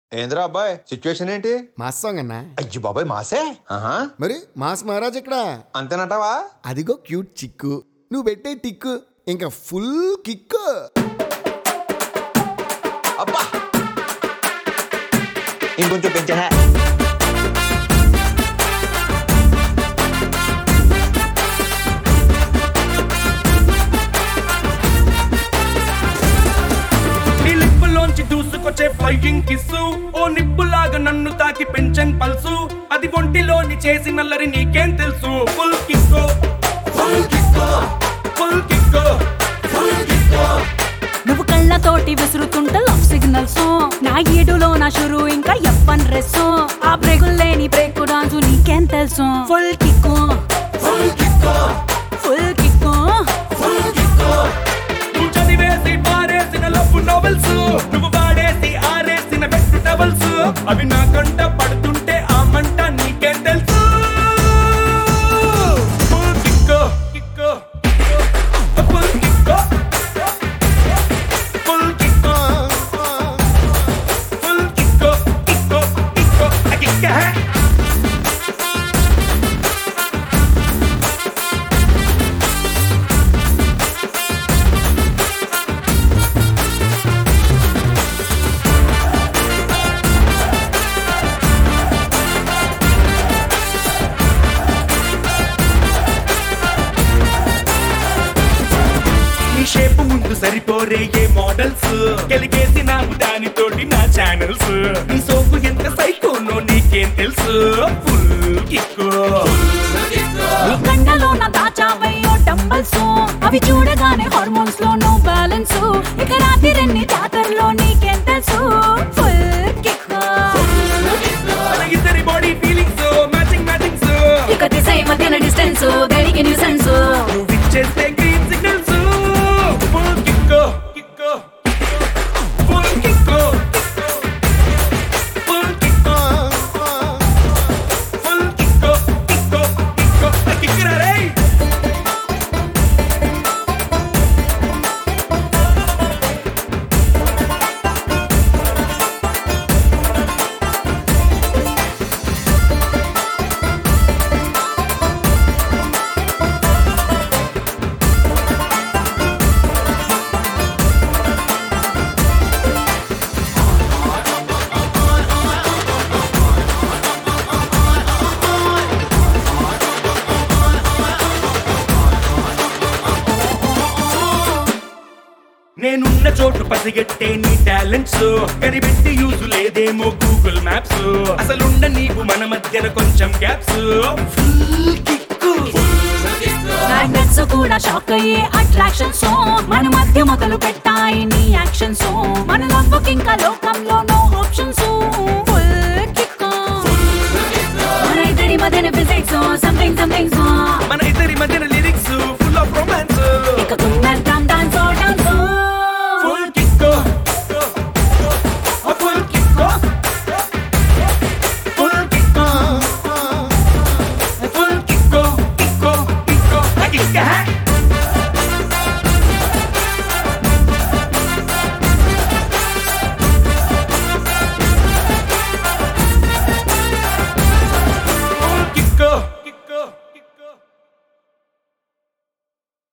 ఏంద్రా అబ్బాయి సిచ్యువేషన్ ఏంటి? మాస్ సాంగ్ అన్నా. అయ్యి బాబాయ్ మాసే. మరి మాస్ మహారాజ్ ఇక్కడ అంతేనటావా? అదిగో క్యూట్ చిక్కు, నువ్వు పెట్టే టిక్కు ఇంకా ఫుల్ కిక్కు. అబ్బా ఇంకొంచెం పెంచా. దూసుకొచ్చే ఫ్లైయింగ్ కిస్సు ఓ నిప్పులాగా నన్ను తాకి పెంచన్ పల్సు అది ఒంటిలోని చేసి నల్లరి నీకేం తెలుసు. ఫుల్ కిక్కో ఫుల్ కిక్కో ఫుల్ కిక్కో ఫుల్ కిక్కో. నువ్వు కళ్ళతోటి విసురుతుంట లవ్ సిగ్నల్స్, నా ఏడులో నా షురు ఇంకా ఎప్పన్ డ్రెస్, ఆ బ్రేకులు లేని బ్రేక్ డాన్స్ నీకేం తెలుసు. ఫుల్ కిక్కో ఫుల్ కిక్కో ఫుల్ కిక్కో ఫుల్ కిక్కో. నువ్వు చదివేసి పారేసిన లవ్ నోవెల్స్, నువ్వు వాడేసి ఆరేసిన బెస్ట్ టవల్స్, అవి నా కంట పడుతుంటే ఆ మంట నీకేం తెలుసు. ఫుల్ కిక్కో కిక్కో ఫుల్ కిక్కో ఫుల్ కిక్కో ఫుల్ కిక్కో కిక్కో కిక్కో కిక్కో. షేపు ముందు సరిపోరే ఏ మోడల్స్, గెలిగేసి నాకు దానితోటి నా ఛానల్స్, నీ సోపు ఎంత సైకోనో నీకేం తెలుసు. ఫుల్ కిక్కో నీ కండలో నా దాచావయ్యో డంబల్స్, అవి చూడగానే హార్మోన్స్ లో నో బ్యాలెన్స్, ఇక రాత్రి రెండు జాతరలో నీకేం తెలుసు. ఫుల్ కిక్కో ఇద్దరి బాడీ ఫీలింగ్స్ మ్యాచింగ్ మ్యాచింగ్స్, ఇక దిశ మధ్యన డిస్టెన్స్ దేనికి న్యూసెన్స్. నువ్వు ఇచ్చేస్తే గ్రీన్ సిగ్నల్స్. ఫుల్ కిక్కో కిక్కో ఫుల్ కిక్కో ఫుల్ కిక్కో ఫుల్ కిక్కో కిక్కో కిక్కో కిక్కరా రే. నేనున్న చోటు పసిగట్టే నీ టాలెంట్స్, కనిపెట్టి యూజ్ లేదేమో గూగుల్ మ్యాప్స్, అసలుండ నీవు మన మధ్యన కొంచెం గ్యాప్స్. ఫుల్ కిక్కు మ్యాగ్నెట్స్ కూడా షాక్ అయ్యే అట్రాక్షన్స్, మన మధ్య మొదలు పెట్టాయి నీ యాక్షన్స్, మన లవ్వుకి ఇంకా లోకంలో నో ఆప్షన్స్. ఫుల్ కిక్కో మన ఇద్దరి మధ్యన ఫిజిక్స్ సంథింగ్ సంథింగ్